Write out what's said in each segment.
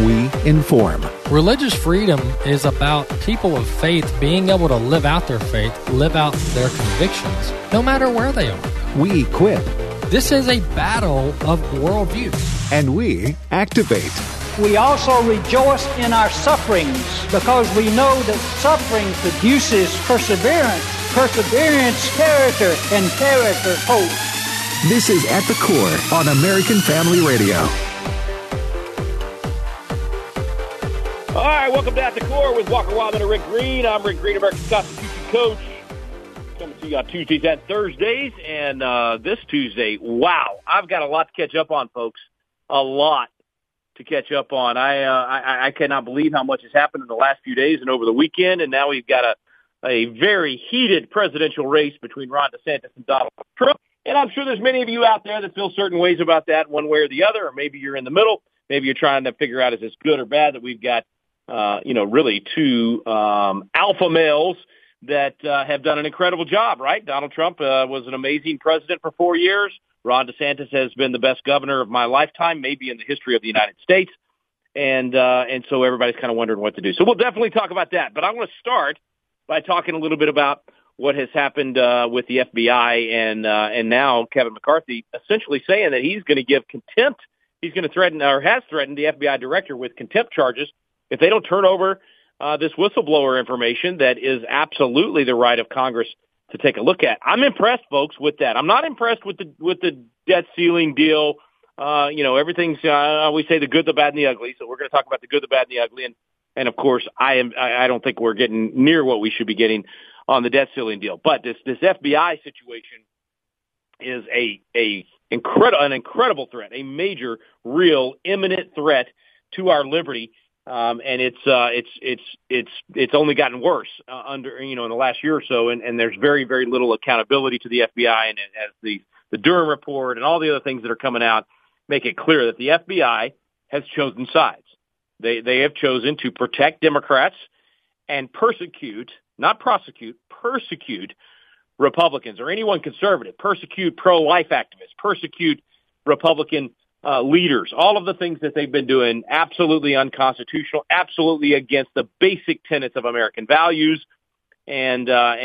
we inform. Religious freedom is about people of faith being able to live out their faith, live out their convictions, no matter where they are. We equip. This is a battle of worldviews. And we activate. We also rejoice in our sufferings because we know that suffering produces perseverance, perseverance, character, and character, hope. This is At the Core on American Family Radio. All right, welcome to At the Core with Walker Wildman and Rick Green. I'm Rick Green, American Constitution coach. Coming to you on Tuesdays and Thursdays. And this Tuesday, wow, I've got a lot to catch up on, folks. A lot to catch up on. I cannot believe how much has happened in the last few days and over the weekend. And now we've got a very heated presidential race between Ron DeSantis and Donald Trump. And I'm sure there's many of you out there that feel certain ways about that one way or the other, or maybe you're in the middle. Maybe you're trying to figure out, is this good or bad that we've got, really two alpha males that have done an incredible job, right? Donald Trump was an amazing president for 4 years. Ron DeSantis has been the best governor of my lifetime, maybe in the history of the United States. And so everybody's kind of wondering what to do. So we'll definitely talk about that. But I want to start by talking a little bit about what has happened with the FBI and now Kevin McCarthy essentially saying that he's going to give contempt. He's going to threaten or has threatened the FBI director with contempt charges if they don't turn over this whistleblower information that is absolutely the right of Congress to take a look at. I'm impressed, folks, with that. I'm not impressed with the debt ceiling deal. Everything's we say the good, the bad, and the ugly. So we're going to talk about the good, the bad, and the ugly. And of course, I don't think we're getting near what we should be getting on the debt ceiling deal. But this FBI situation is an incredible threat, a major, real, imminent threat to our liberty. And it's only gotten worse in the last year or so. And there's very, very little accountability to the FBI. And as the Durham report and all the other things that are coming out make it clear that the FBI has chosen sides. They have chosen to protect Democrats and persecute, not prosecute, persecute Republicans or anyone conservative, persecute pro-life activists, persecute Republican leaders, all of the things that they've been doing, absolutely unconstitutional, absolutely against the basic tenets of American values, and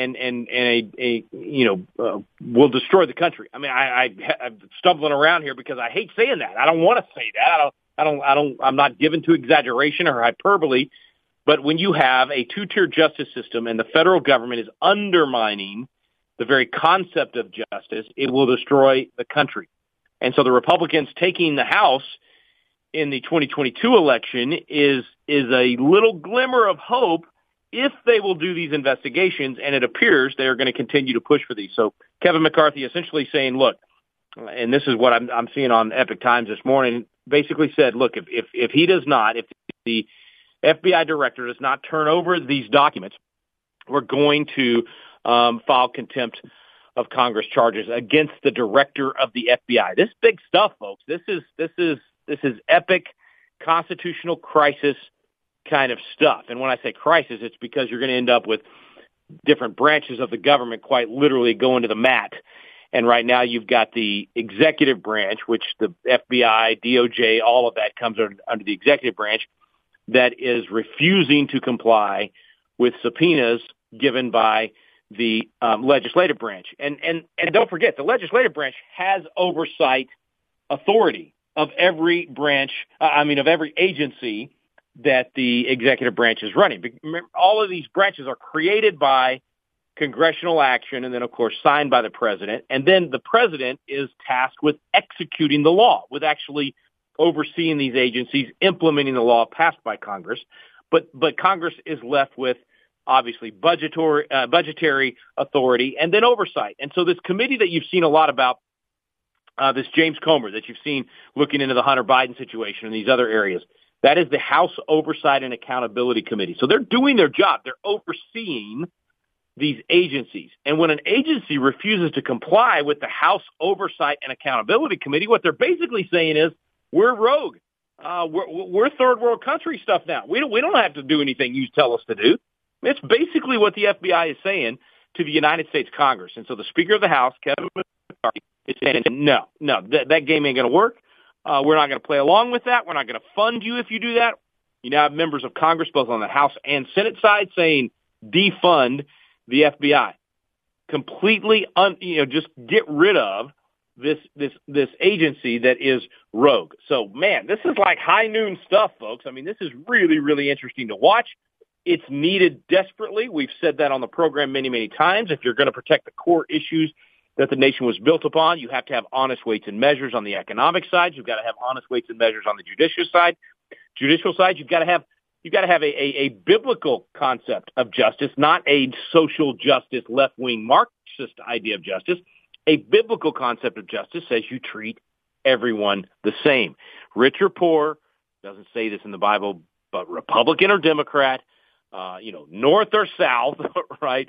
will destroy the country. I mean, I'm stumbling around here because I hate saying that. I don't want to say that. I'm not given to exaggeration or hyperbole, but when you have a two-tier justice system and the federal government is undermining the very concept of justice, it will destroy the country. And so the Republicans taking the House in the 2022 election is a little glimmer of hope if they will do these investigations, and it appears they are going to continue to push for these. So Kevin McCarthy essentially saying, look, and this is what I'm seeing on Epic Times this morning, basically said, look, if he does not, if the FBI director does not turn over these documents, we're going to file contempt of Congress charges against the director of the FBI. This big stuff, folks. This is epic constitutional crisis kind of stuff. And when I say crisis, it's because you're going to end up with different branches of the government quite literally going to the mat. And right now you've got the executive branch, which the FBI, DOJ, all of that comes under the executive branch, that is refusing to comply with subpoenas given by the legislative branch. And don't forget, the legislative branch has oversight authority of every branch, of every agency that the executive branch is running. Remember, all of these branches are created by congressional action and then, of course, signed by the president. And then the president is tasked with executing the law, with actually overseeing these agencies, implementing the law passed by Congress. But Congress is left with, obviously, budgetary authority and then oversight. And so this committee that you've seen a lot about, this James Comer that you've seen looking into the Hunter Biden situation and these other areas, that is the House Oversight and Accountability Committee. So they're doing their job. They're overseeing these agencies. And when an agency refuses to comply with the House Oversight and Accountability Committee, what they're basically saying is, we're rogue. We're third world country stuff now. We don't have to do anything you tell us to do. It's basically what the FBI is saying to the United States Congress. And so the Speaker of the House, Kevin McCarthy, is saying, no, that game ain't going to work. We're not going to play along with that. We're not going to fund you if you do that. You now have members of Congress, both on the House and Senate side, saying defund the FBI. Completely, just get rid of this agency that is rogue. So, man, this is like high noon stuff, folks. I mean, this is really, really interesting to watch. It's needed desperately. We've said that on the program many, many times. If you're going to protect the core issues that the nation was built upon, you have to have honest weights and measures on the economic side. You've got to have honest weights and measures on the judicial side. You've got to have a biblical concept of justice, not a social justice, left-wing Marxist idea of justice. A biblical concept of justice says you treat everyone the same. Rich or poor, doesn't say this in the Bible, but Republican or Democrat, North or South, right?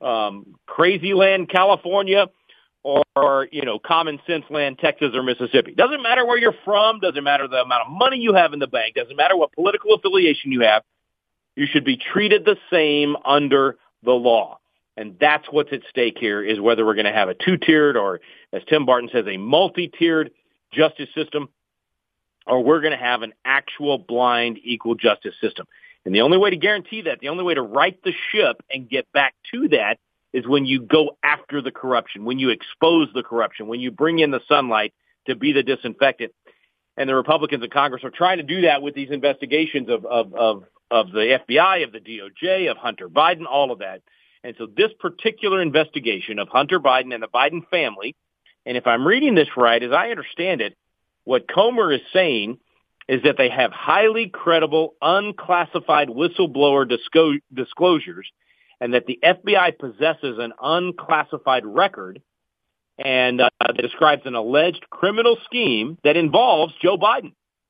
Crazy land, California, or common sense land, Texas or Mississippi. Doesn't matter where you're from, doesn't matter the amount of money you have in the bank, doesn't matter what political affiliation you have, you should be treated the same under the law. And that's what's at stake here, is whether we're going to have a two-tiered or, as Tim Barton says, a multi-tiered justice system, or we're going to have an actual blind equal justice system. And the only way to guarantee that, the only way to right the ship and get back to that, is when you go after the corruption, when you expose the corruption, when you bring in the sunlight to be the disinfectant. And the Republicans in Congress are trying to do that with these investigations of the FBI, of the DOJ, of Hunter Biden, all of that. And so this particular investigation of Hunter Biden and the Biden family, and if I'm reading this right, as I understand it, what Comer is saying is that they have highly credible, unclassified whistleblower disclosures, and that the FBI possesses an unclassified record, and that describes an alleged criminal scheme that involves Joe Biden.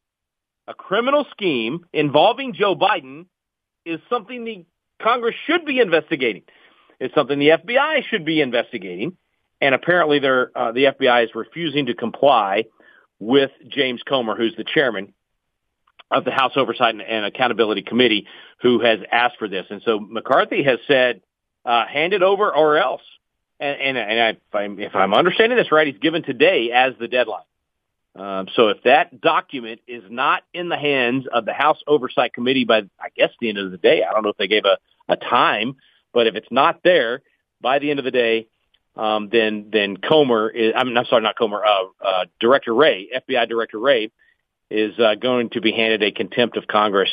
A criminal scheme involving Joe Biden is something the Congress should be investigating. It's something the FBI should be investigating, and apparently the FBI is refusing to comply with James Comer, who's the chairman of the House Oversight and Accountability Committee, who has asked for this. And so McCarthy has said, hand it over or else. And if I'm understanding this right, he's given today as the deadline. So if that document is not in the hands of the House Oversight Committee by, I guess, the end of the day, I don't know if they gave a time, but if it's not there by the end of the day, then Comer is, Director Wray, FBI Director Wray, is going to be handed a contempt of Congress.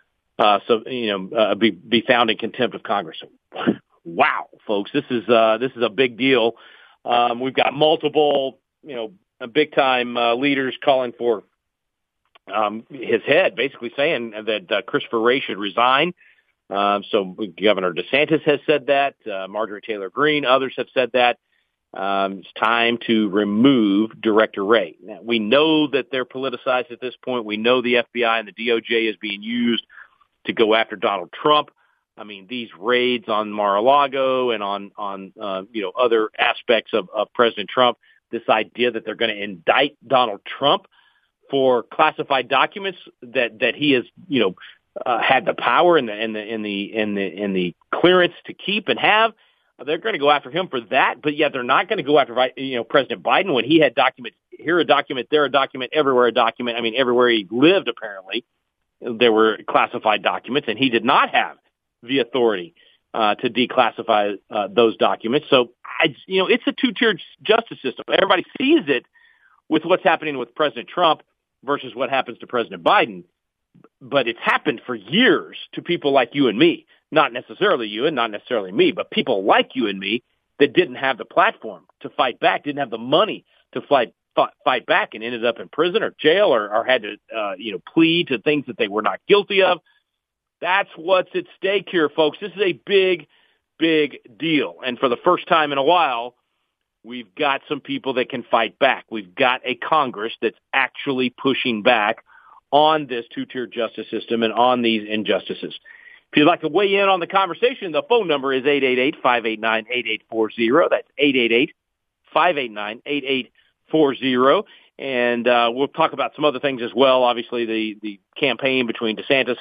Be found in contempt of Congress. Wow, folks, this is a big deal. We've got multiple, big time leaders calling for his head, basically saying that Christopher Wray should resign. So Governor DeSantis has said that. Marjorie Taylor Greene, others have said that. It's time to remove Director Wray. Now, we know that they're politicized at this point. We know the FBI and the DOJ is being used to go after Donald Trump. I mean, these raids on Mar-a-Lago and on other aspects of President Trump, this idea that they're going to indict Donald Trump for classified documents that he has, had the power and the clearance to keep and have. They're going to go after him for that, but yet they're not going to go after, President Biden when he had documents, here a document, there a document, everywhere a document. I mean, everywhere he lived, apparently, there were classified documents, and he did not have the authority to declassify those documents. So, it's a two-tiered justice system. Everybody sees it with what's happening with President Trump versus what happens to President Biden. But it's happened for years to people like you and me, not necessarily you and not necessarily me, but people like you and me that didn't have the platform to fight back, didn't have the money to fight back, and ended up in prison or jail or had to, plead to things that they were not guilty of. That's what's at stake here, folks. This is a big, big deal. And for the first time in a while, we've got some people that can fight back. We've got a Congress that's actually pushing back on this two-tier justice system and on these injustices. If you'd like to weigh in on the conversation, the phone number is 888-589-8840. That's 888-589-8840. And we'll talk about some other things as well. Obviously, the campaign between DeSantis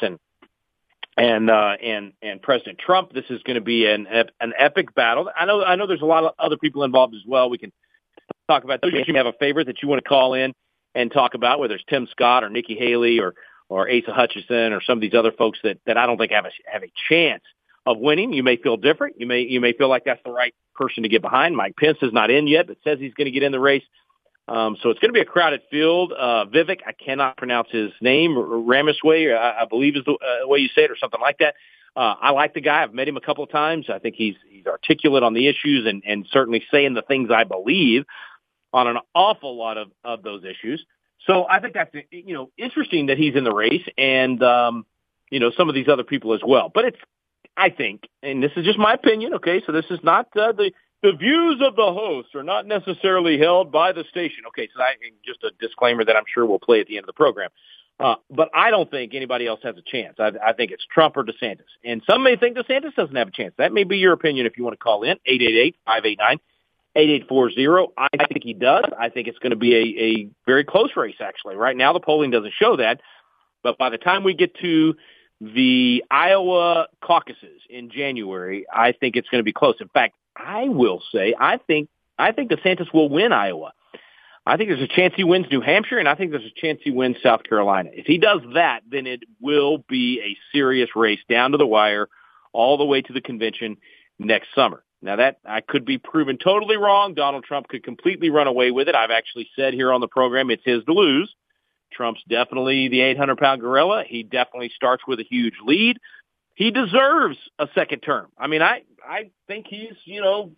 and President Trump. This is going to be an epic battle. I know there's a lot of other people involved as well. We can talk about those. If you have a favorite that you want to call in and talk about, whether it's Tim Scott or Nikki Haley or or Asa Hutchinson or some of these other folks that I don't think have a chance of winning. You may feel different. You may feel like that's the right person to get behind. Mike Pence is not in yet, but says he's going to get in the race. So it's going to be a crowded field. Vivek, I cannot pronounce his name, Ramaswamy, I believe is the way you say it, or something like that. I like the guy. I've met him a couple of times. I think he's articulate on the issues and certainly saying the things I believe on an awful lot of those issues. So I think that's, interesting that he's in the race and, some of these other people as well. But I think, and this is just my opinion, okay, so this is not the views of the host are not necessarily held by the station. Okay, so just a disclaimer that I'm sure we'll play at the end of the program. But I don't think anybody else has a chance. I think it's Trump or DeSantis. And some may think DeSantis doesn't have a chance. That may be your opinion if you want to call in, 888-589-8840. I think he does. I think it's going to be a very close race, actually. Right now the polling doesn't show that. But by the time we get to the Iowa caucuses in January, I think it's going to be close. In fact, I will say I think DeSantis will win Iowa. I think there's a chance he wins New Hampshire, and I think there's a chance he wins South Carolina. If he does that, then it will be a serious race down to the wire all the way to the convention next summer. Now, that I could be proven totally wrong. Donald Trump could completely run away with it. I've actually said here on the program it's his to lose. Trump's definitely the 800-pound gorilla. He definitely starts with a huge lead. He deserves a second term. I mean, I think he's, deserves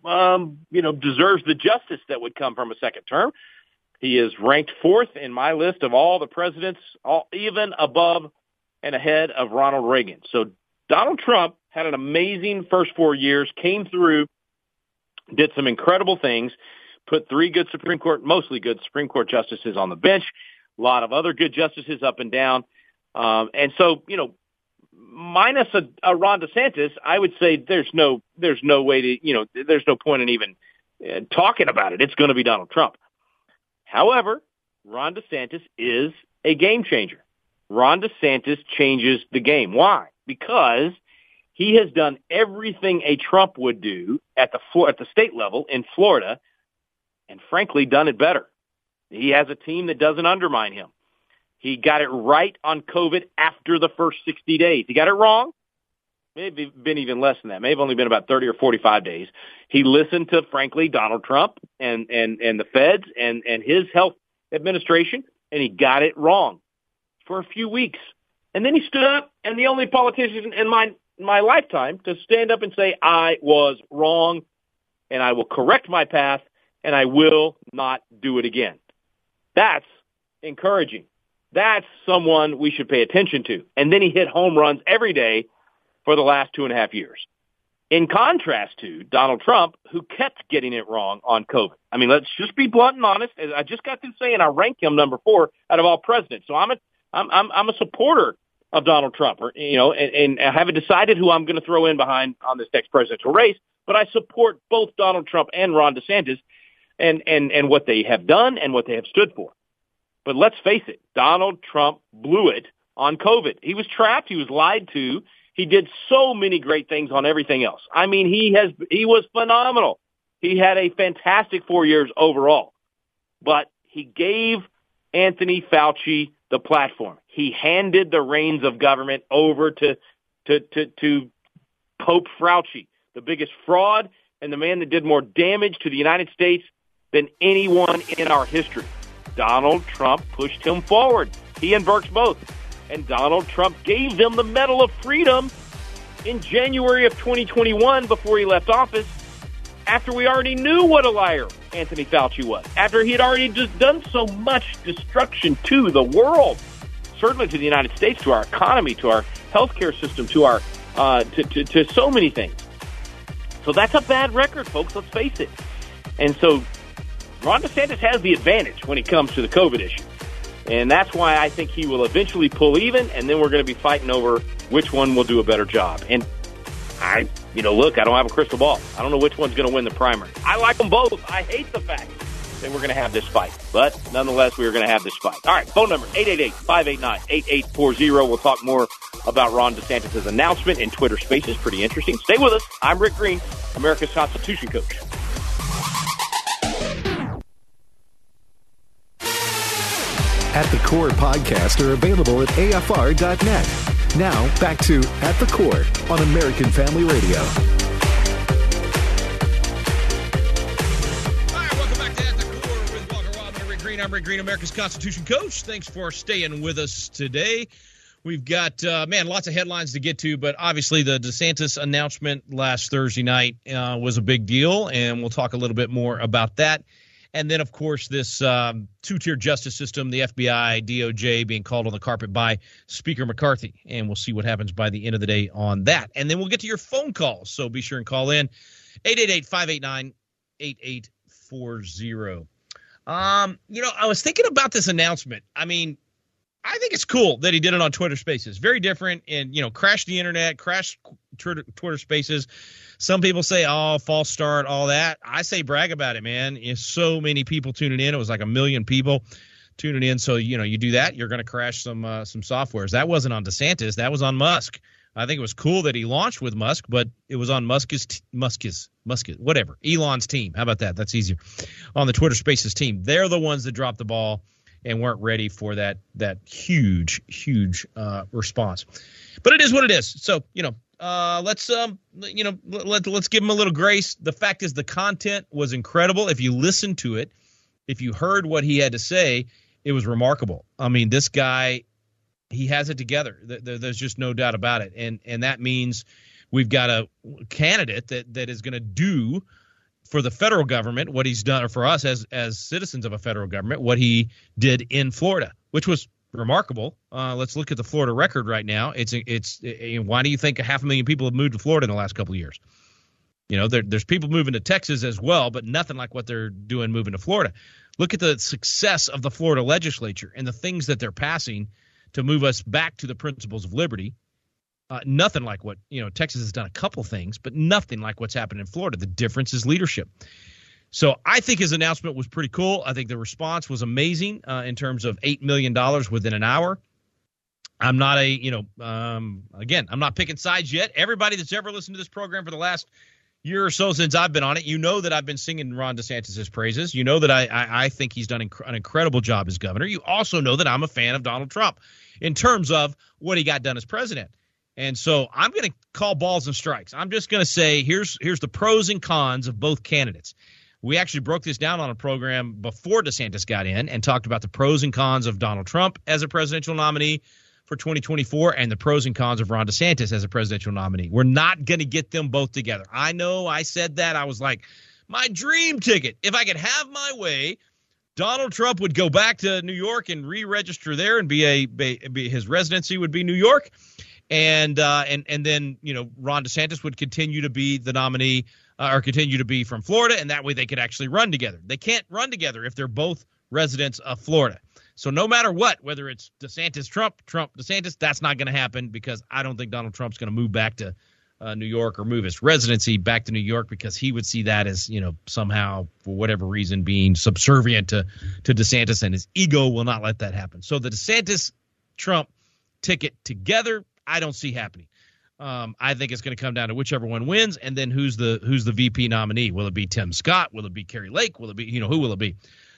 the justice that would come from a second term. He is ranked fourth in my list of all the presidents, even above and ahead of Ronald Reagan. So Donald Trump had an amazing first 4 years, came through, did some incredible things, put mostly good Supreme Court justices on the bench, a lot of other good justices up and down. And so, minus a Ron DeSantis, I would say there's no way to, there's no point in even talking about it. It's going to be Donald Trump. However, Ron DeSantis is a game changer. Ron DeSantis changes the game. Why? Because he has done everything a Trump would do at the state level in Florida, and frankly, done it better. He has a team that doesn't undermine him. He got it right on COVID after the first 60 days. He got it wrong. Maybe been even less than that. May have only been about 30 or 45 days. He listened to, frankly, Donald Trump and the feds and his health administration, and he got it wrong for a few weeks. And then he stood up, and the only politician in my lifetime to stand up and say, I was wrong, and I will correct my path, and I will not do it again. That's encouraging. That's someone we should pay attention to. And then he hit home runs every day for the last 2.5 years. In contrast to Donald Trump, who kept getting it wrong on COVID. I mean, let's just be blunt and honest. As I just got through saying I rank him number 4 out of all presidents. So I'm a supporter of Donald Trump, and I haven't decided who I'm going to throw in behind on this next presidential race, but I support both Donald Trump and Ron DeSantis and what they have done and what they have stood for. But let's face it, Donald Trump blew it on COVID. He was trapped. He was lied to. He did so many great things on everything else. I mean, he was phenomenal. He had a fantastic 4 years overall. But he gave Anthony Fauci the platform. He handed the reins of government over to Pope Fauci, the biggest fraud and the man that did more damage to the United States than anyone in our history. Donald Trump pushed him forward. He and Birx both. And Donald Trump gave them the Medal of Freedom in January of 2021 before he left office, after we already knew what a liar Anthony Fauci was, after he had already just done so much destruction to the world, certainly to the United States, to our economy, to our healthcare system, to our to so many things. So that's a bad record, folks. Let's face it. And so Ron DeSantis has the advantage when it comes to the COVID issue. And that's why I think he will eventually pull even, and then we're going to be fighting over which one will do a better job. And I don't have a crystal ball. I don't know which one's going to win the primary. I like them both. I hate the fact that we're going to have this fight. But nonetheless, we are going to have this fight. All right, phone number, 888-589-8840. We'll talk more about Ron DeSantis' announcement in Twitter Spaces. Pretty interesting. Stay with us. I'm Rick Green, America's Constitution Coach. At the Core podcast are available at afr.net. Now, back to At the Core on American Family Radio. All right, welcome back to At the Core with Walker Wildman and Rick Green. I'm Rick Green, America's Constitution coach. Thanks for staying with us today. We've got, lots of headlines to get to, but obviously the DeSantis announcement last Thursday night was a big deal, and we'll talk a little bit more about that. And then, of course, this two-tier justice system, the FBI, DOJ being called on the carpet by Speaker McCarthy, and we'll see what happens by the end of the day on that. And then we'll get to your phone calls, so be sure and call in, 888-589-8840. I was thinking about this announcement. I mean, I think it's cool that he did it on Twitter Spaces. Very different and, crash the internet, crash Twitter Spaces. Some people say, oh, false start, all that. I say brag about it, man. So many people tuning in. It was like 1 million people tuning in. So, you do that, you're going to crash some softwares. That wasn't on DeSantis. That was on Musk. I think it was cool that he launched with Musk, but it was on Elon's team. How about that? That's easier. On the Twitter Spaces team. They're the ones that dropped the ball and weren't ready for that huge response. But it is what it is. So, let's give him a little grace. The fact is the content was incredible. If you listened to it, if you heard what he had to say, it was remarkable. I mean, this guy, he has it together. There's just no doubt about it. And that means we've got a candidate that is going to do for the federal government what he's done, or for us as citizens of a federal government, what he did in Florida, which was remarkable. Let's look at the Florida record right now. It's why do you think 500,000 people have moved to Florida in the last couple of years? There's people moving to Texas as well, but nothing like what they're doing moving to Florida. Look at the success of the Florida legislature and the things that they're passing to move us back to the principles of liberty. Nothing like what, Texas has done a couple things, but nothing like what's happened in Florida. The difference is leadership. So I think his announcement was pretty cool. I think the response was amazing in terms of $8 million within an hour. I'm not I'm not picking sides yet. Everybody that's ever listened to this program for the last year or so since I've been on it, that I've been singing Ron DeSantis' praises. You know that I think he's done an incredible job as governor. You also know that I'm a fan of Donald Trump in terms of what he got done as president. And so I'm going to call balls and strikes. I'm just going to say here's the pros and cons of both candidates. We actually broke this down on a program before DeSantis got in and talked about the pros and cons of Donald Trump as a presidential nominee for 2024 and the pros and cons of Ron DeSantis as a presidential nominee. We're not going to get them both together. I know I said that. I was like, my dream ticket, if I could have my way, Donald Trump would go back to New York and re-register there and be his residency would be New York. And then, Ron DeSantis would continue to be the nominee or continue to be from Florida. And that way they could actually run together. They can't run together if they're both residents of Florida. So no matter what, whether it's DeSantis, Trump, DeSantis, that's not going to happen because I don't think Donald Trump's going to move back to New York or move his residency back to New York because he would see that as, somehow for whatever reason being subservient to DeSantis, and his ego will not let that happen. So the DeSantis-Trump ticket together, I don't see happening. I think it's going to come down to whichever one wins, and then who's the VP nominee? Will it be Tim Scott? Will it be Kari Lake? Will it be who will it be?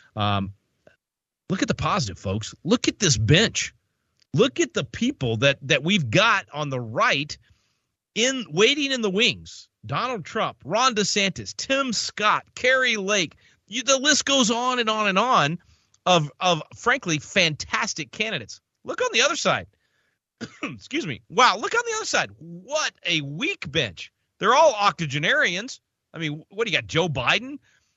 Look at the positive, folks. Look at this bench. Look at the people that we've got on the right waiting in the wings. Donald Trump, Ron DeSantis, Tim Scott, Kari Lake. The list goes on and on and on of frankly fantastic candidates. Look on the other side. Excuse me. Wow, look on the other side. What a weak bench. They're all octogenarians. I mean, what do you got? Joe Biden,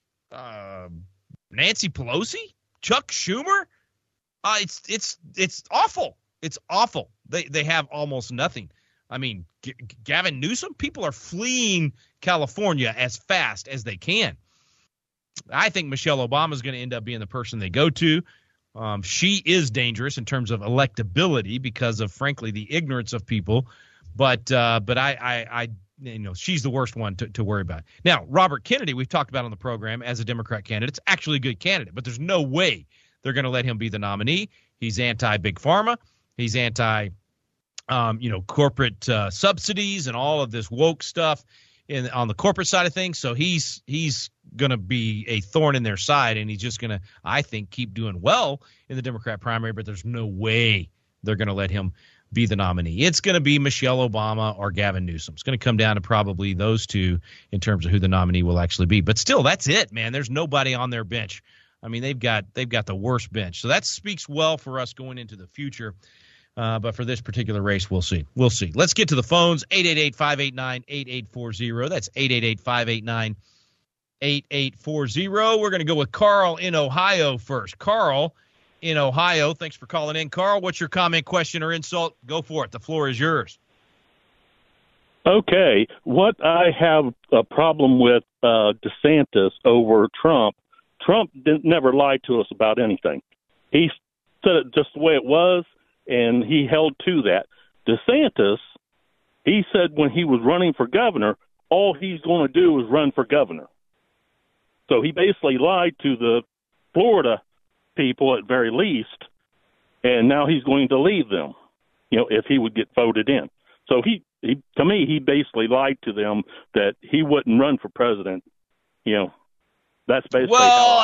Nancy Pelosi, Chuck Schumer. It's awful. It's awful. They have almost nothing. I mean, Gavin Newsom, people are fleeing California as fast as they can. I think Michelle Obama is going to end up being the person they go to. She is dangerous in terms of electability because of, frankly, the ignorance of people. But I she's the worst one to worry about. Now, Robert Kennedy, we've talked about on the program as a Democrat candidate. It's actually a good candidate, but there's no way they're going to let him be the nominee. He's anti-big pharma. He's anti, corporate subsidies and all of this woke stuff. on the corporate side of things. So he's going to be a thorn in their side, and he's just going to, I think, keep doing well in the Democrat primary, but there's no way they're going to let him be the nominee. It's going to be Michelle Obama or Gavin Newsom. It's going to come down to probably those two in terms of who the nominee will actually be. But still, that's it, man. There's nobody on their bench. I mean, they've got the worst bench. So that speaks well for us going into the future. But for this particular race, we'll see. We'll see. Let's get to the phones. 888-589-8840. That's 888-589-8840. We're going to go with Carl in Ohio first. Carl in Ohio, thanks for calling in. Carl, what's your comment, question, or insult? Go for it. The floor is yours. Okay. What I have a problem with DeSantis over Trump never lied to us about anything. He said it just the way it was, and he held to that. DeSantis, he said when he was running for governor, all he's going to do is run for governor. So he basically lied to the Florida people at very least, and now he's going to leave them, if he would get voted in. So he to me, he basically lied to them that he wouldn't run for president. That's basically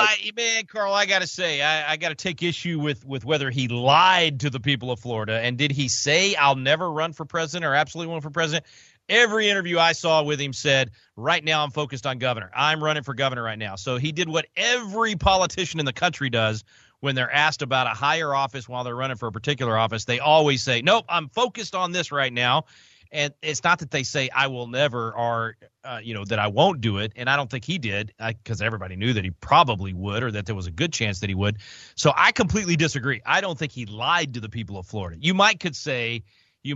Carl, I got to say, I got to take issue with whether he lied to the people of Florida. And did he say, I'll never run for president or absolutely run for president? Every interview I saw with him said, right now I'm focused on governor. I'm running for governor right now. So he did what every politician in the country does when they're asked about a higher office while they're running for a particular office. They always say, nope, I'm focused on this right now. And it's not that they say I will never or, that I won't do it. And I don't think he did because everybody knew that he probably would or that there was a good chance that he would. So I completely disagree. I don't think he lied to the people of Florida. You could say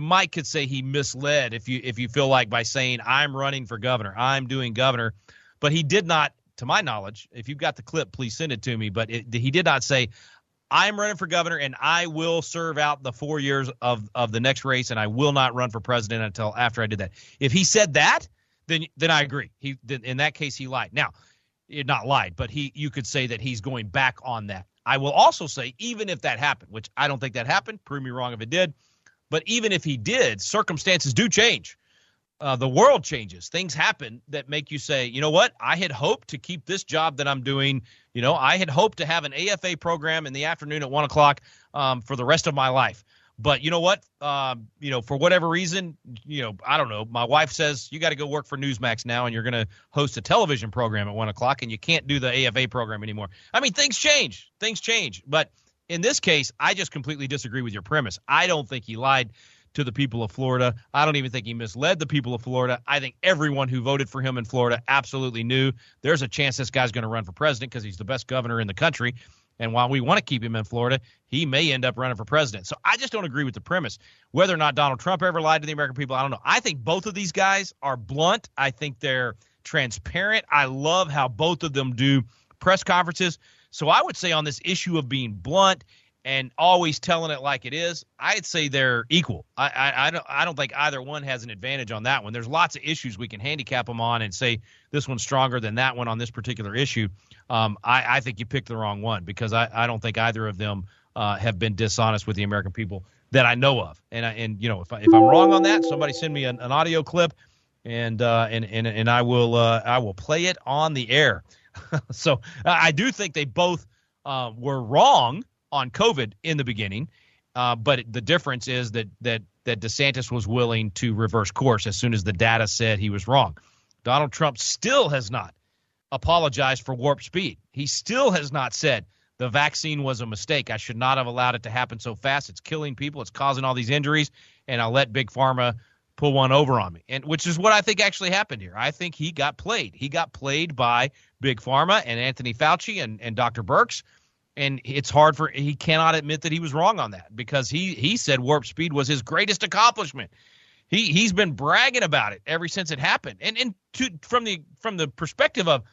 he misled if you feel like by saying I'm running for governor, I'm doing governor. But he did not, to my knowledge, if you've got the clip, please send it to me. But he did not say, I'm running for governor, and I will serve out the 4 years of the next race, and I will not run for president until after I did that. If he said that, then I agree. In that case, he lied. Now, not lied, but you could say that he's going back on that. I will also say, even if that happened, which I don't think that happened, prove me wrong if it did, but even if he did, circumstances do change. The world changes. Things happen that make you say, you know what? I had hoped to keep this job that I'm doing. I had hoped to have an AFA program in the afternoon at 1 o'clock for the rest of my life. But you know what? For whatever reason, I don't know. My wife says you got to go work for Newsmax now, and you're going to host a television program at 1 o'clock, and you can't do the AFA program anymore. I mean, things change. Things change. But in this case, I just completely disagree with your premise. I don't think he lied to the people of Florida. I don't even think he misled the people of Florida. I think everyone who voted for him in Florida absolutely knew there's a chance this guy's going to run for president because he's the best governor in the country. And while we want to keep him in Florida, he may end up running for president. So I just don't agree with the premise. Whether or not Donald Trump ever lied to the American people, I don't know. I think both of these guys are blunt. I think they're transparent. I love how both of them do press conferences. So I would say on this issue of being blunt and always telling it like it is, I'd say they're equal. I don't think either one has an advantage on that one. There's lots of issues we can handicap them on and say this one's stronger than that one on this particular issue. I think you picked the wrong one because I don't think either of them have been dishonest with the American people that I know of. And if I'm wrong on that, somebody send me an audio clip and I will play it on the air. So I do think they both were wrong on COVID in the beginning, but the difference is that DeSantis was willing to reverse course as soon as the data said he was wrong. Donald Trump still has not apologized for warp speed. He still has not said the vaccine was a mistake. I should not have allowed it to happen so fast. It's killing people. It's causing all these injuries, and I'll let Big Pharma pull one over on me, and which is what I think actually happened here. I think he got played. He got played by Big Pharma and Anthony Fauci and Dr. Birx. And it's hard he cannot admit that he was wrong on that because he said warp speed was his greatest accomplishment. He's been bragging about it ever since it happened. And from the perspective of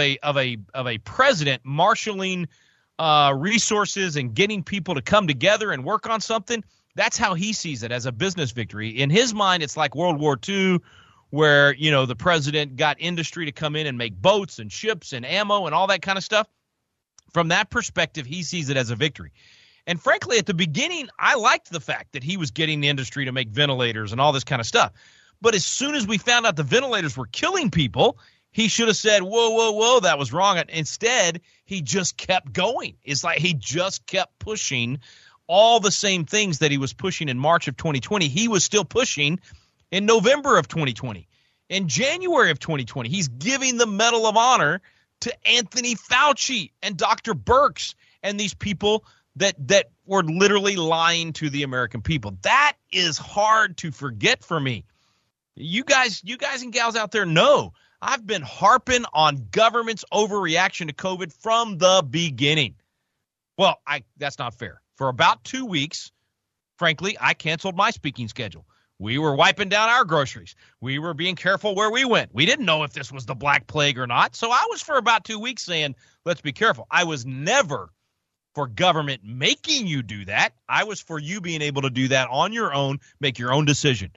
a president marshaling resources and getting people to come together and work on something, that's how he sees it, as a business victory. In his mind, it's like World War II, where the president got industry to come in and make boats and ships and ammo and all that kind of stuff. From that perspective, he sees it as a victory. And frankly, at the beginning, I liked the fact that he was getting the industry to make ventilators and all this kind of stuff. But as soon as we found out the ventilators were killing people, he should have said, whoa, whoa, whoa, that was wrong. Instead, he just kept going. It's like he just kept pushing all the same things that he was pushing in March of 2020. He was still pushing in November of 2020. In January of 2020, he's giving the Medal of Honor to Anthony Fauci and Dr. Birx and these people that were literally lying to the American people. That is hard to forget for me. You guys and gals out there know I've been harping on government's overreaction to COVID from the beginning. Well, that's not fair. For about 2 weeks, frankly, I canceled my speaking schedule. We were wiping down our groceries. We were being careful where we went. We didn't know if this was the Black Plague or not. So I was for about 2 weeks saying, let's be careful. I was never for government making you do that. I was for you being able to do that on your own, make your own decision.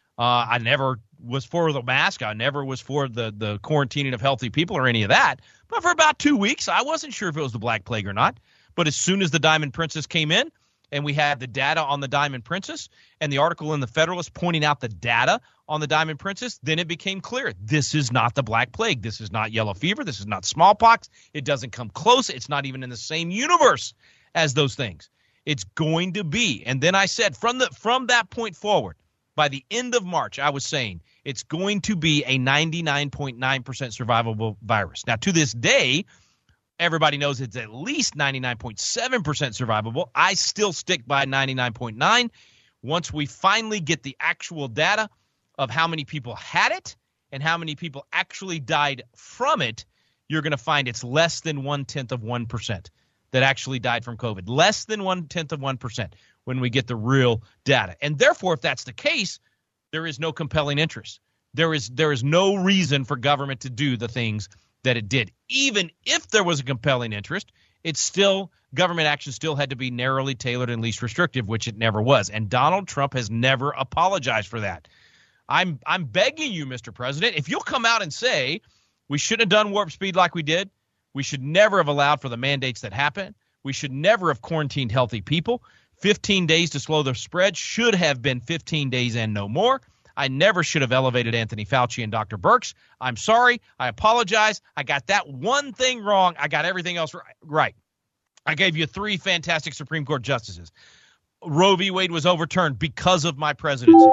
I never was for the mask. I never was for the quarantining of healthy people or any of that. But for about 2 weeks, I wasn't sure if it was the Black Plague or not. But as soon as the Diamond Princess came in, and we had the data on the Diamond Princess and the article in the Federalist pointing out the data on the Diamond Princess, then it became clear this is not the Black Plague. This is not yellow fever. This is not smallpox. It doesn't come close. It's not even in the same universe as those things. It's going to be. And then I said from that point forward, by the end of March, I was saying it's going to be a 99.9% survivable virus. Now, to this day, everybody knows it's at least 99.7% survivable. I still stick by 99.9. Once we finally get the actual data of how many people had it and how many people actually died from it, you're going to find it's less than 0.1% that actually died from COVID. Less than 0.1% when we get the real data. And therefore, if that's the case, there is no compelling interest. There is no reason for government to do the things that it did. Even if there was a compelling interest, government action still had to be narrowly tailored and least restrictive, which it never was. And Donald Trump has never apologized for that. I'm begging you, Mr. President, if you'll come out and say we shouldn't have done warp speed like we did, we should never have allowed for the mandates that happened, we should never have quarantined healthy people, 15 days to slow the spread should have been 15 days and no more. I never should have elevated Anthony Fauci and Dr. Birx. I'm sorry. I apologize. I got that one thing wrong. I got everything else right. I gave you 3 fantastic Supreme Court justices. Roe v. Wade was overturned because of my presidency.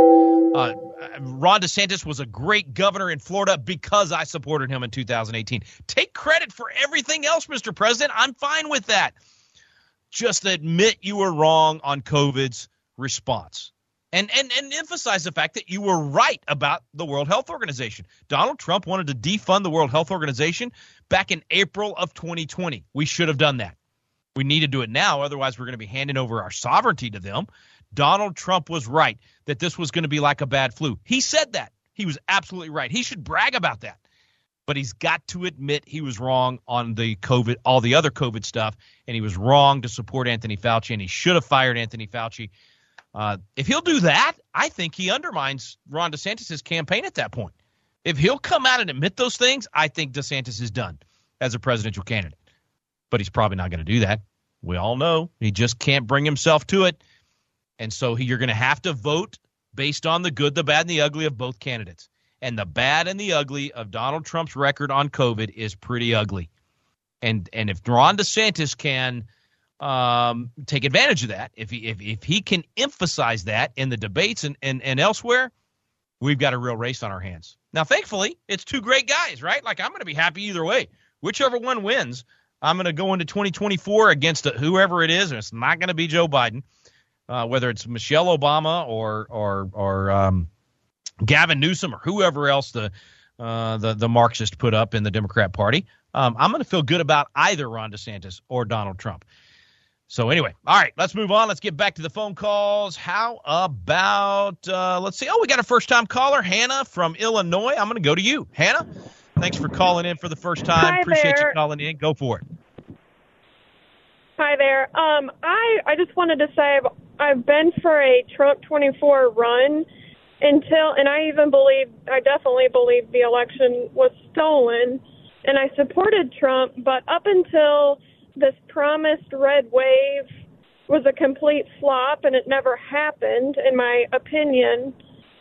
Ron DeSantis was a great governor in Florida because I supported him in 2018. Take credit for everything else, Mr. President. I'm fine with that. Just admit you were wrong on COVID's response. And emphasize the fact that you were right about the World Health Organization. Donald Trump wanted to defund the World Health Organization back in April of 2020. We should have done that. We need to do it now. Otherwise, we're going to be handing over our sovereignty to them. Donald Trump was right that this was going to be like a bad flu. He said that. He was absolutely right. He should brag about that. But he's got to admit he was wrong on the COVID, all the other COVID stuff, and he was wrong to support Anthony Fauci, and he should have fired Anthony Fauci. If he'll do that, I think he undermines Ron DeSantis' campaign at that point. If he'll come out and admit those things, I think DeSantis is done as a presidential candidate. But he's probably not going to do that. We all know he just can't bring himself to it. And so you're going to have to vote based on the good, the bad, and the ugly of both candidates. And the bad and the ugly of Donald Trump's record on COVID is pretty ugly. And if Ron DeSantis can take advantage of that, if he can emphasize that in the debates and elsewhere, we've got a real race on our hands. Now, thankfully, it's 2 great guys, right? Like, I'm going to be happy either way. Whichever one wins, I'm going to go into 2024 against whoever it is, and it's not going to be Joe Biden, whether it's Michelle Obama or Gavin Newsom or whoever else the Marxist put up in the Democrat Party. I'm going to feel good about either Ron DeSantis or Donald Trump. So anyway, all right, let's move on. Let's get back to the phone calls. How about, let's see. Oh, we got a first-time caller, Hannah from Illinois. I'm going to go to you. Hannah, thanks for calling in for the first time. Hi Appreciate there. you calling in. Go for it. Hi there. I just wanted to say I've been for a Trump 24 run and I definitely believe the election was stolen, and I supported Trump, but up until this promised red wave was a complete flop and it never happened, in my opinion.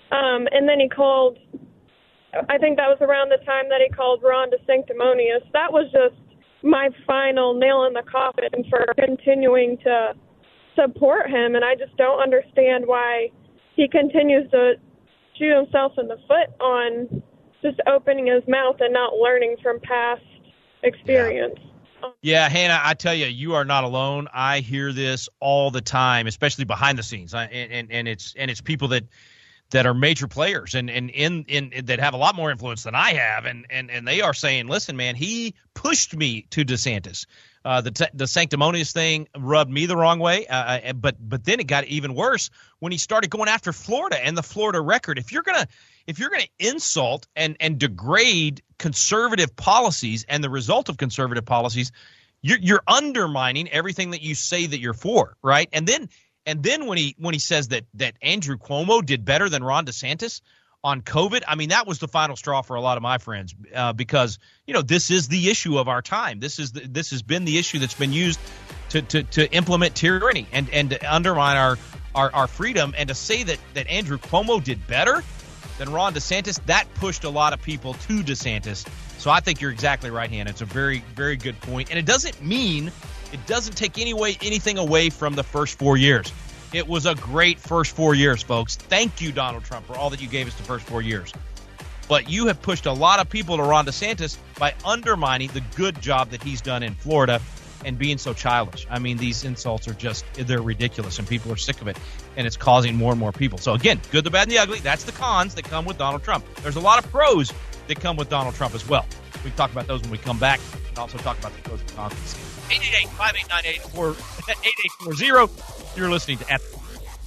And then he called, I think that was around the time that he called Ron DeSanctimonious. That was just my final nail in the coffin for continuing to support him, and I just don't understand why he continues to shoot himself in the foot on just opening his mouth and not learning from past experience. Yeah, Hannah, I tell you, you are not alone. I hear this all the time, especially behind the scenes, and it's people that are major players and in that have a lot more influence than I have, and they are saying, listen, man, he pushed me to DeSantis. The sanctimonious thing rubbed me the wrong way, but then it got even worse when he started going after Florida and the Florida record. If you're gonna insult and degrade conservative policies and the result of conservative policies, you're undermining everything that you say that you're for, right? And then when he says that Andrew Cuomo did better than Ron DeSantis on COVID, I mean, that was the final straw for a lot of my friends, because this is the issue of our time. This has been the issue that's been used to implement tyranny and to undermine our freedom. And to say that Andrew Cuomo did better than Ron DeSantis, that pushed a lot of people to DeSantis. So I think you're exactly right, Hannah. It's a very, very good point. And it doesn't take anything away from the first 4 years. It was a great first 4 years, folks. Thank you, Donald Trump, for all that you gave us the first 4 years. But you have pushed a lot of people to Ron DeSantis by undermining the good job that he's done in Florida and being so childish. I mean, these insults are they're ridiculous, and people are sick of it, and it's causing more and more people. So, again, good, the bad, and the ugly. That's the cons that come with Donald Trump. There's a lot of pros that come with Donald Trump as well. We can talk about those when we come back, and also talk about the pros and cons. 888-5898 or 8840. You're listening to At the Core.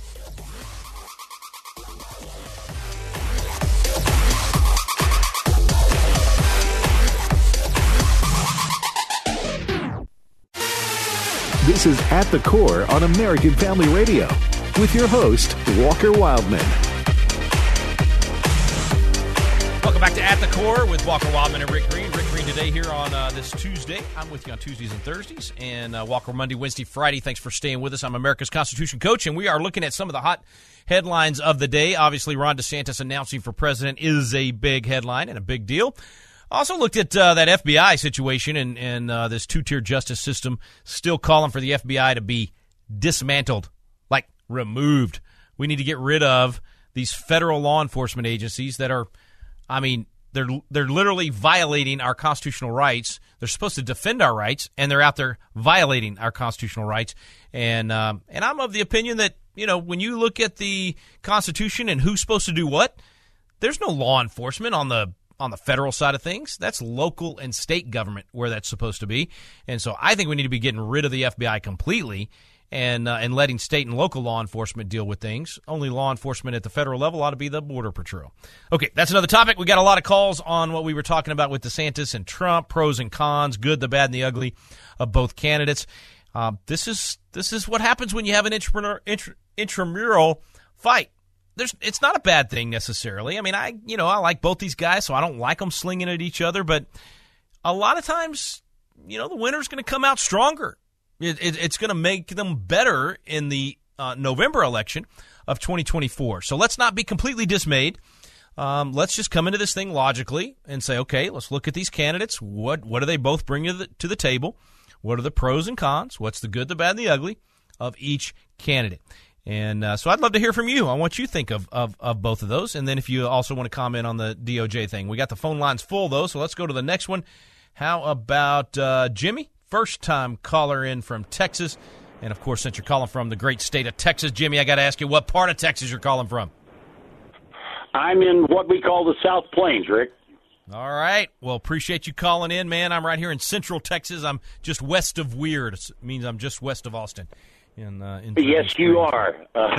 This is At the Core on American Family Radio with your host, Walker Wildman. Welcome back to At the Core with Walker Wildman and Rick Green. Rick Green today here on this Tuesday. I'm with you on Tuesdays and Thursdays, and Walker Monday, Wednesday, Friday. Thanks for staying with us. I'm America's Constitution Coach, and we are looking at some of the hot headlines of the day. Obviously, Ron DeSantis announcing for president is a big headline and a big deal. Also looked at that FBI situation and this two-tier justice system, still calling for the FBI to be dismantled, like removed. We need to get rid of these federal law enforcement agencies that are, I mean, they're literally violating our constitutional rights. They're supposed to defend our rights, and they're out there violating our constitutional rights. And I'm of the opinion that, when you look at the Constitution and who's supposed to do what, there's no law enforcement on the federal side of things. That's local and state government where that's supposed to be. And so I think we need to be getting rid of the FBI completely and letting state and local law enforcement deal with things. Only law enforcement at the federal level ought to be the Border Patrol. Okay, that's another topic. We got a lot of calls on what we were talking about with DeSantis and Trump, pros and cons, good, the bad, and the ugly of both candidates. This is what happens when you have an intramural fight. It's not a bad thing necessarily. I mean, I like both these guys, so I don't like them slinging at each other. But a lot of times, the winner's going to come out stronger. It's going to make them better in the November election of 2024. So let's not be completely dismayed. Let's just come into this thing logically and say, okay, let's look at these candidates. What do they both bring to the table? What are the pros and cons? What's the good, the bad, and the ugly of each candidate? And so I'd love to hear from you on what you think of both of those. And then if you also want to comment on the DOJ thing. We got the phone lines full, though, so let's go to the next one. How about Jimmy? First-time caller in from Texas. And, of course, since you're calling from the great state of Texas, Jimmy, I got to ask you what part of Texas you're calling from. I'm in what we call the South Plains, Rick. All right. Well, appreciate you calling in, man. I'm right here in Central Texas. I'm just west of Weird. It means I'm just west of Austin. Yes, you are.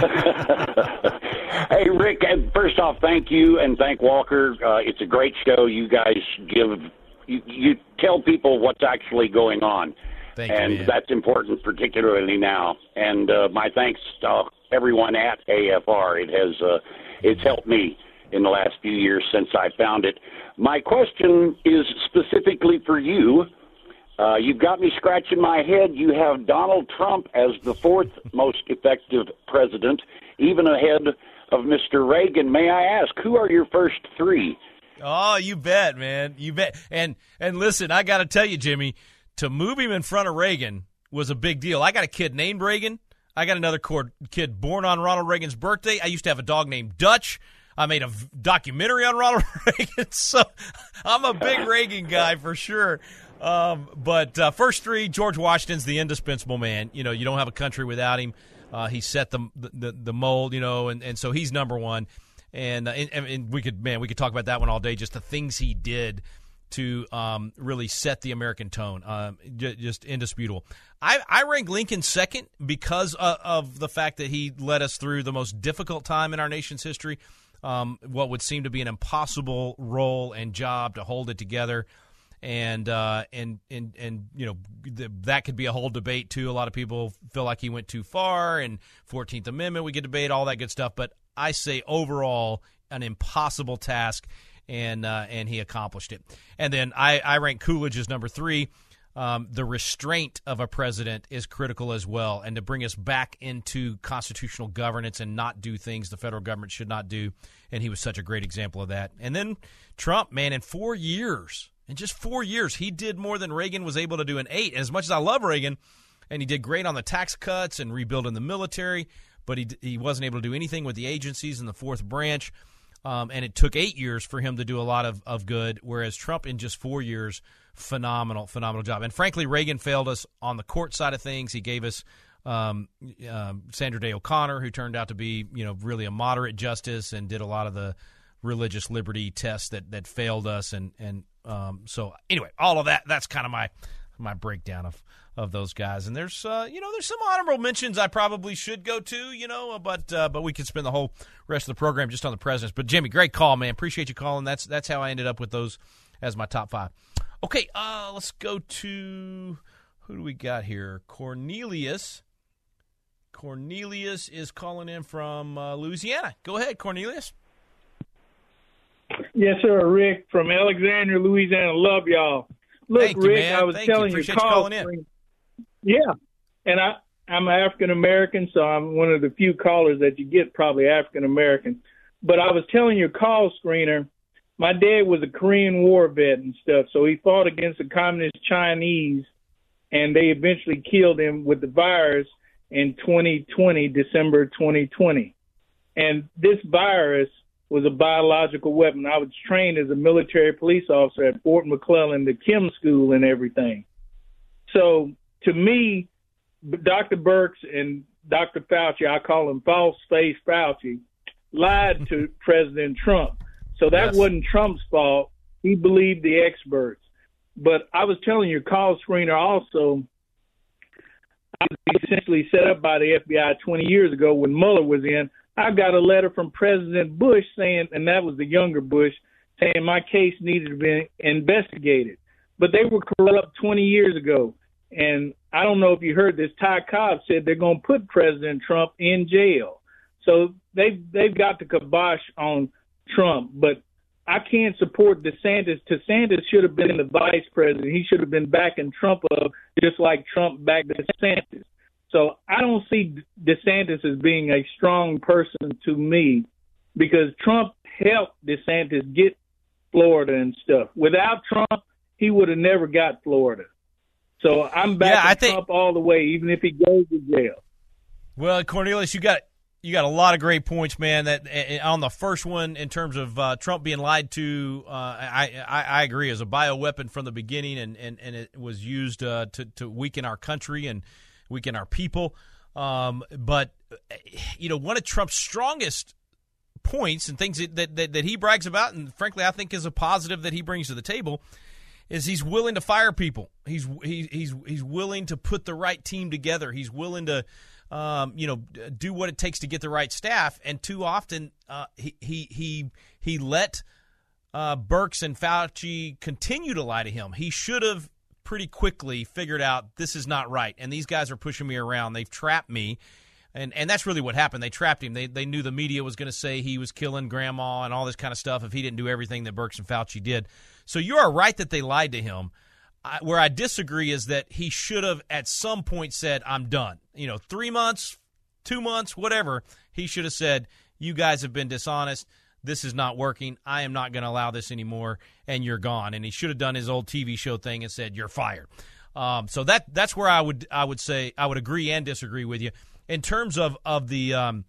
Hey, Rick, first off, thank you, and thank Walker. It's a great show. You guys you tell people what's actually going on. Thank and you, that's important, particularly now. And my thanks to everyone at AFR. It's helped me in the last few years since I found it. My question is specifically for you. You've got me scratching my head. You have Donald Trump as the fourth most effective president, even ahead of Mr. Reagan, may I ask, who are your first three? Oh, you bet, man. You bet. And listen, I got to tell you, Jimmy, to move him in front of Reagan was a big deal. I got a kid named Reagan. I got another kid born on Ronald Reagan's birthday. I used to have a dog named Dutch. I made a documentary on Ronald Reagan, so I'm a big Reagan guy for sure. But first three, George Washington's the indispensable man. You know, you don't have a country without him. He set the mold, you know, and so he's number one. And we could talk about that one all day. Just the things he did to really set the American tone, just indisputable. I rank Lincoln second because of the fact that he led us through the most difficult time in our nation's history. What would seem to be an impossible role and job to hold it together, and you know that could be a whole debate too. A lot of people feel like he went too far, and 14th Amendment we could debate all that good stuff, but I say overall an impossible task, and he accomplished it. And then I rank Coolidge as number three. The restraint of a president is critical as well, and to bring us back into constitutional governance and not do things the federal government should not do, and he was such a great example of that. And then Trump, man, in 4 years, in just 4 years, he did more than Reagan was able to do in 8. And as much as I love Reagan, and he did great on the tax cuts and rebuilding the military, but he wasn't able to do anything with the agencies and the fourth branch. And it took 8 years for him to do a lot of good, whereas Trump in just 4 years, phenomenal job. And frankly, Reagan failed us on the court side of things. He gave us Sandra Day O'Connor, who turned out to be, you know, really a moderate justice and did a lot of the religious liberty tests that failed us. And so anyway, all of that's kind of my breakdown of those guys. And there's there's some honorable mentions I probably should go to, but we could spend the whole rest of the program just on the presidents. But Jimmy, great call, man. Appreciate you calling. That's how I ended up with those as my top 5. Okay, let's go to who do we got here? Cornelius is calling in from Louisiana. Go ahead, Cornelius. Yes, sir. Rick from Alexandria, Louisiana. Love y'all. Look, Thank you, Rick, man. I was telling you, calling in. Yeah, and I'm African American, so I'm one of the few callers that you get probably African American. But I was telling your call screener, my dad was a Korean War vet and stuff, so he fought against the communist Chinese, and they eventually killed him with the virus in 2020, December 2020. And this virus was a biological weapon. I was trained as a military police officer at Fort McClellan, the Kim School and everything. So to me, Dr. Birx and Dr. Fauci, I call him false-face Fauci, lied to President Trump. So that wasn't Trump's fault. He believed the experts. But I was telling your call screener also, I was essentially set up by the FBI 20 years ago when Mueller was in. I got a letter from President Bush saying, and that was the younger Bush, saying my case needed to be investigated. But they were corrupt 20 years ago. And I don't know if you heard this, Ty Cobb said they're going to put President Trump in jail. So they've got the kibosh on Trump. But I can't support DeSantis. DeSantis should have been the vice president. He should have been backing Trump up just like Trump backed DeSantis. So I don't see DeSantis as being a strong person to me because Trump helped DeSantis get Florida and stuff. Without Trump, he would have never got Florida. So I'm backing Trump all the way, even if he goes to jail. Well, Cornelius, you got a lot of great points, man. That on the first one, in terms of Trump being lied to, I agree. As a bioweapon from the beginning, and it was used to weaken our country and weaken our people. But one of Trump's strongest points and things that he brags about, and frankly, I think is a positive that he brings to the table, is he's willing to fire people. He's willing to put the right team together. He's willing to do what it takes to get the right staff. And too often, he let Birx and Fauci continue to lie to him. He should have pretty quickly figured out this is not right, and these guys are pushing me around. They've trapped me, and that's really what happened. They trapped him. They knew the media was going to say he was killing grandma and all this kind of stuff if he didn't do everything that Birx and Fauci did. So you are right that they lied to him. Where I disagree is that he should have at some point said, I'm done. 3 months, 2 months, whatever. He should have said, you guys have been dishonest. This is not working. I am not going to allow this anymore, and you're gone. And he should have done his old TV show thing and said, you're fired. So that's where I would say I would agree and disagree with you. In terms of the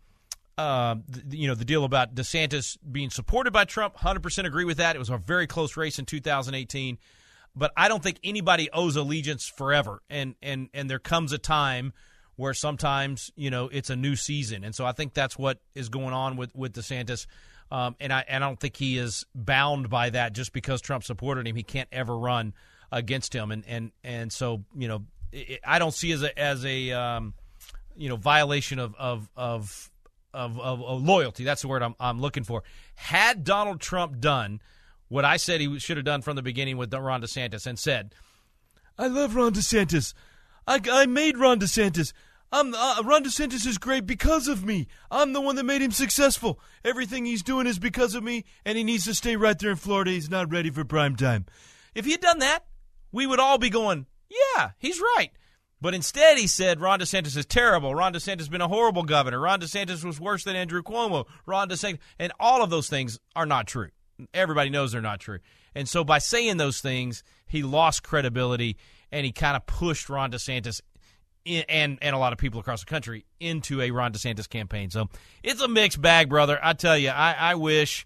the deal about DeSantis being supported by Trump, 100% agree with that. It was a very close race in 2018. But I don't think anybody owes allegiance forever. And there comes a time where sometimes, it's a new season. And so I think that's what is going on with DeSantis. And I don't think he is bound by that just because Trump supported him. He can't ever run against him. And so, I don't see as a violation of loyalty. That's the word I'm looking for. Had Donald Trump done what I said he should have done from the beginning with Ron DeSantis and said, I love Ron DeSantis. I made Ron DeSantis. Ron DeSantis is great because of me. I'm the one that made him successful. Everything he's doing is because of me, and he needs to stay right there in Florida. He's not ready for prime time. If he had done that, we would all be going, yeah, he's right. But instead he said Ron DeSantis is terrible. Ron DeSantis has been a horrible governor. Ron DeSantis was worse than Andrew Cuomo. Ron DeSantis, and all of those things are not true. Everybody knows they're not true. And so by saying those things, he lost credibility, and he kind of pushed Ron DeSantis and a lot of people across the country into a Ron DeSantis campaign. So it's a mixed bag, brother. I tell you, I wish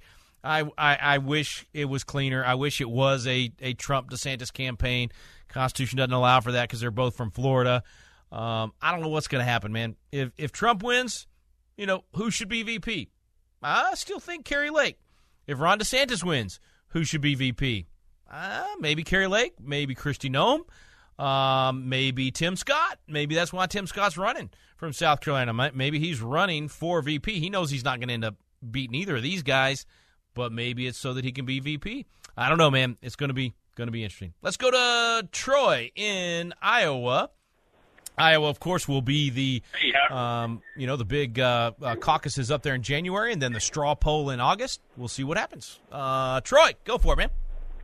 it was cleaner. I wish it was a Trump DeSantis campaign. Constitution doesn't allow for that because they're both from Florida. I don't know what's going to happen, man. If Trump wins, who should be VP? I still think Kari Lake. If Ron DeSantis wins, who should be VP? Maybe Kari Lake, maybe Kristi Noem, maybe Tim Scott. Maybe that's why Tim Scott's running from South Carolina. Maybe he's running for VP. He knows he's not going to end up beating either of these guys, but maybe it's so that he can be VP. I don't know, man. It's going to be interesting. Let's go to Troy in Iowa. Iowa, of course, will be the the big caucuses up there in January, and then the straw poll in August. We'll see what happens. Troy, go for it, man.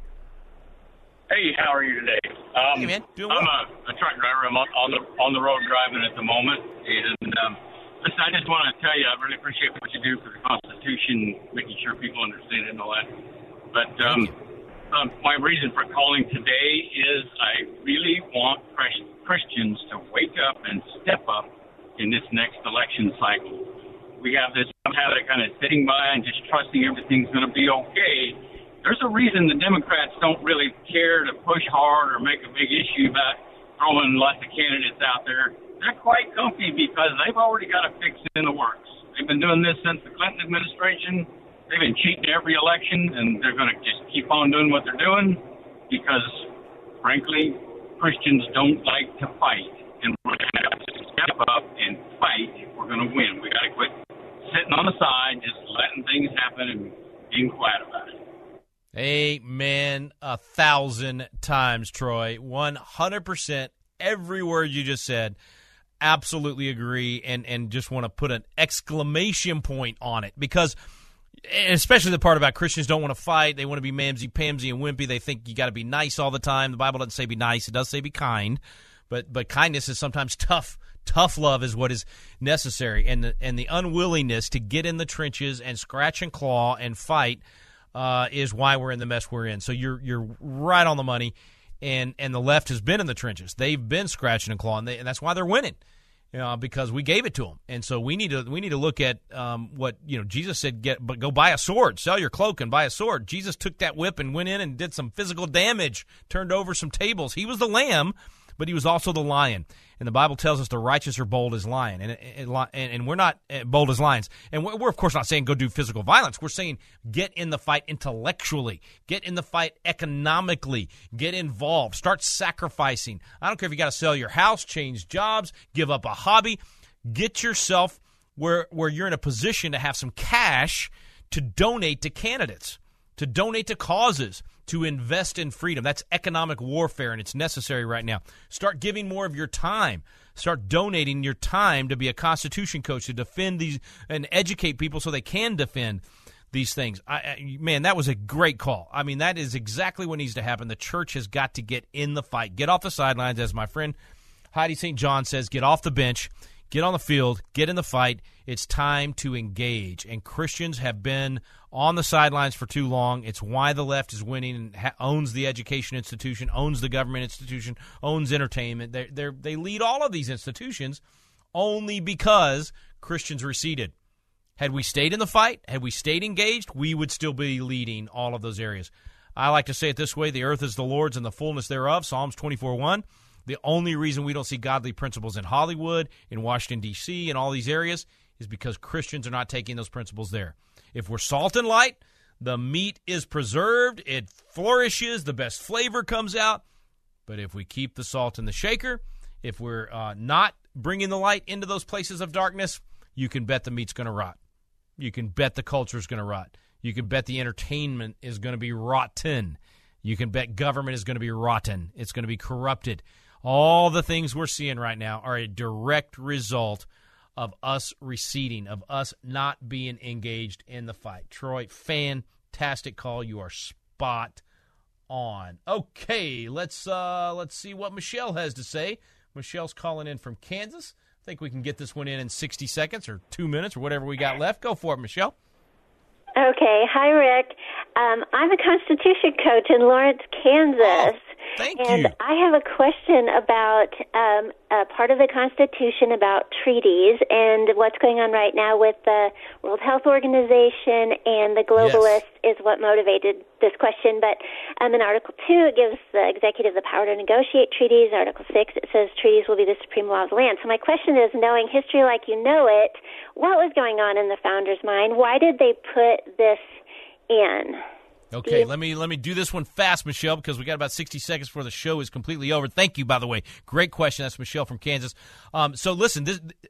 Hey, how are you today? Hey, man. Doing well. I'm a truck driver. I'm on the road driving at the moment, and listen, I just want to tell you, I really appreciate what you do for the Constitution, making sure people understand it and all that. But my reason for calling today is I really want Christians to wake up and step up in this next election cycle. We have this habit of kind of sitting by and just trusting everything's going to be okay. There's a reason the Democrats don't really care to push hard or make a big issue about throwing lots of candidates out there. They're quite comfy because they've already got a fix in the works. They've been doing this since the Clinton administration. They've been cheating every election, and they're going to just keep on doing what they're doing because, frankly, Christians don't like to fight. And we're going to have to step up and fight if we're going to win. We got to quit sitting on the side, just letting things happen and being quiet about it. Amen 1,000 times, Troy. 100%. Every word you just said. Absolutely agree, and just want to put an exclamation point on it because – and especially the part about Christians don't want to fight. They want to be mamsy-pamsy and wimpy. They think you got to be nice all the time. The Bible doesn't say be nice. It does say be kind. But kindness is sometimes tough. Tough love is what is necessary. And the unwillingness to get in the trenches and scratch and claw and fight is why we're in the mess we're in. So you're right on the money. And the left has been in the trenches. They've been scratching and clawing, and that's why they're winning. Because we gave it to them, and so we need to look at what Jesus said: go buy a sword, sell your cloak, and buy a sword. Jesus took that whip and went in and did some physical damage, turned over some tables. He was the lamb, but he was also the lion. And the Bible tells us the righteous are bold as lion, and we're not bold as lions. And we're of course not saying go do physical violence. We're saying get in the fight intellectually, get in the fight economically, get involved, start sacrificing. I don't care if you got to sell your house, change jobs, give up a hobby. Get yourself where you're in a position to have some cash to donate to candidates, to donate to causes, to invest in freedom. That's economic warfare, and it's necessary right now. Start giving more of your time. Start donating your time to be a Constitution coach, to defend these and educate people so they can defend these things. Man, that was a great call. I mean, that is exactly what needs to happen. The church has got to get in the fight. Get off the sidelines, as my friend Heidi St. John says, get off the bench. Get on the field. Get in the fight. It's time to engage. And Christians have been on the sidelines for too long. It's why the left is winning and owns the education institution, owns the government institution, owns entertainment. They lead all of these institutions only because Christians receded. Had we stayed in the fight, had we stayed engaged, we would still be leading all of those areas. I like to say it this way: the earth is the Lord's and the fullness thereof, Psalms 24:1. The only reason we don't see godly principles in Hollywood, in Washington, D.C., and all these areas is because Christians are not taking those principles there. If we're salt and light, the meat is preserved, it flourishes, the best flavor comes out. But if we keep the salt in the shaker, if we're not bringing the light into those places of darkness, you can bet the meat's going to rot. You can bet the culture is going to rot. You can bet the entertainment is going to be rotten. You can bet government is going to be rotten. It's going to be corrupted. All the things we're seeing right now are a direct result of us receding, of us not being engaged in the fight. Troy, fantastic call. You are spot on. Okay, let's see what Michelle has to say. Michelle's calling in from Kansas. I think we can get this one in 60 seconds or 2 minutes or whatever we got left. Go for it, Michelle. Okay. Hi, Rick. I'm a Constitution coach in Lawrence, Kansas. Thank you. And I have a question about a part of the Constitution about treaties and what's going on right now with the World Health Organization and the globalists is what motivated this question. But in Article 2, it gives the executive the power to negotiate treaties. Article 6, it says treaties will be the supreme law of the land. So my question is, knowing history like you know it, what was going on in the founders' mind? Why did they put this in? Okay, let me do this one fast, Michelle, because we got about 60 seconds before the show is completely over. Thank you, by the way. Great question. That's Michelle from Kansas. So listen,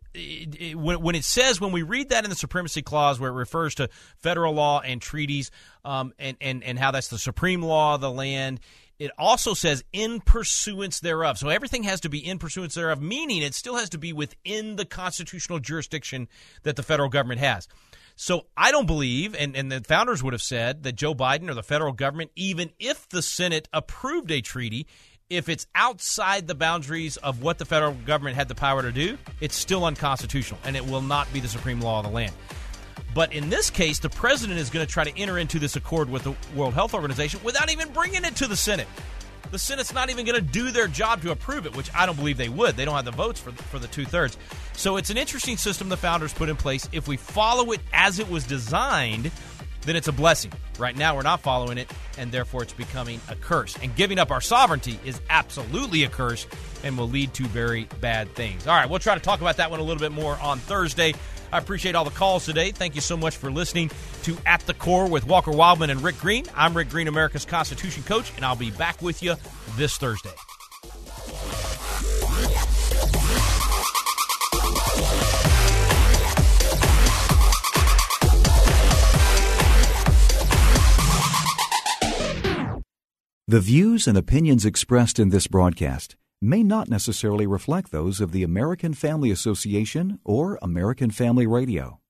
when it says, when we read that in the Supremacy Clause, where it refers to federal law and treaties, and how that's the supreme law of the land, it also says in pursuance thereof. So everything has to be in pursuance thereof, meaning it still has to be within the constitutional jurisdiction that the federal government has. So I don't believe, and the founders would have said, that Joe Biden or the federal government, even if the Senate approved a treaty, if it's outside the boundaries of what the federal government had the power to do, it's still unconstitutional, and it will not be the supreme law of the land. But in this case, the president is going to try to enter into this accord with the World Health Organization without even bringing it to the Senate. The Senate's not even going to do their job to approve it, which I don't believe they would. They don't have the votes for the two-thirds. So it's an interesting system the founders put in place. If we follow it as it was designed, then it's a blessing. Right now, we're not following it, and therefore it's becoming a curse. And giving up our sovereignty is absolutely a curse and will lead to very bad things. All right, we'll try to talk about that one a little bit more on Thursday. I appreciate all the calls today. Thank you so much for listening to At the Core with Walker Wildman and Rick Green. I'm Rick Green, America's Constitution Coach, and I'll be back with you this Thursday. The views and opinions expressed in this broadcast may not necessarily reflect those of the American Family Association or American Family Radio.